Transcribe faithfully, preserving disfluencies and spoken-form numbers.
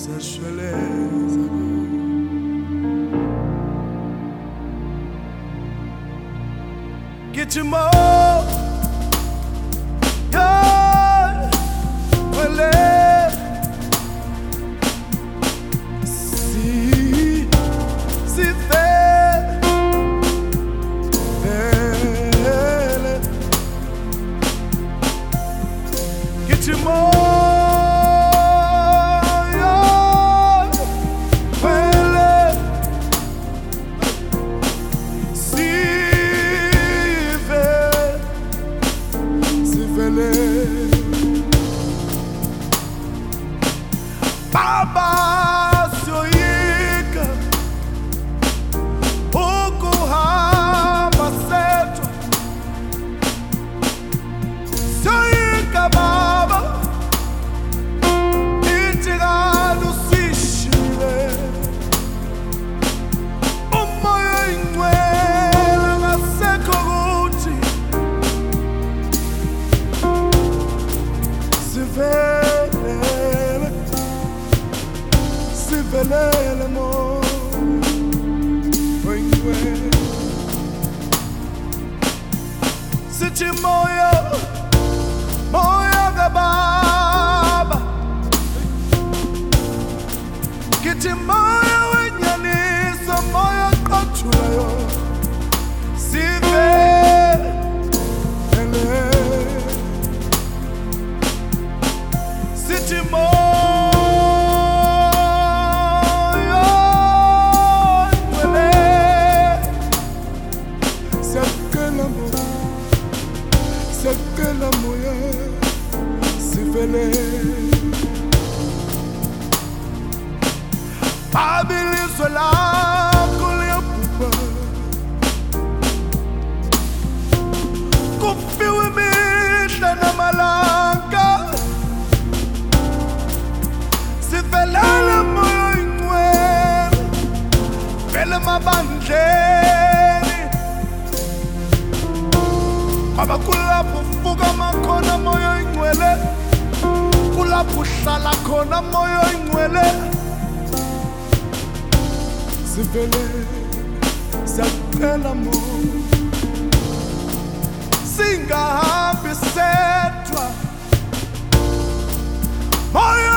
siyashweleza kithi mo yeah wele si si fe ele kithi mo Baba soyika ukuhamba sethu soyika baba itigalo sishile umoya ingcwele ngasekho kuthi sivele sivelele mo wengwe sithi moya moya kababa kithi moya wenyaniso moya qathulayo sivele sithi moya Sakela moya sivele Babiliswa lakho liyabhubha kufiwe imihla namalanga sivelele moya ingcwele vele mabandleni Baba kulapho uvuka makhona moya ingcwele kulapho uhlala khona moya ingcwele sivele siyacela mo singahambi sedwa moya